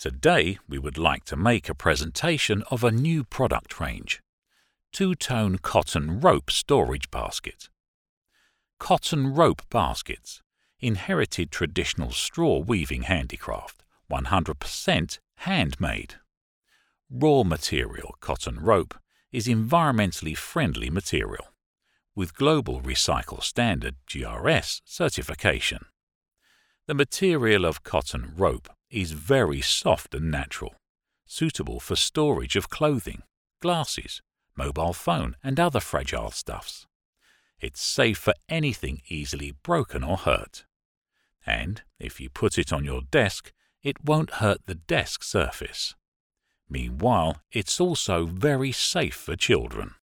Today we would like to make a presentation of a new product range. Two-tone cotton rope storage basket. Cotton rope baskets. Inherited traditional straw weaving handicraft. 100% handmade. Raw material cotton rope is environmentally friendly material with Global Recycle Standard GRS certification. The material of cotton rope is very soft and natural, suitable for storage of clothing, glasses, mobile phone and other fragile stuffs. It's safe for anything easily broken or hurt. And if you put it on your desk, it won't hurt the desk surface. Meanwhile, it's also very safe for children.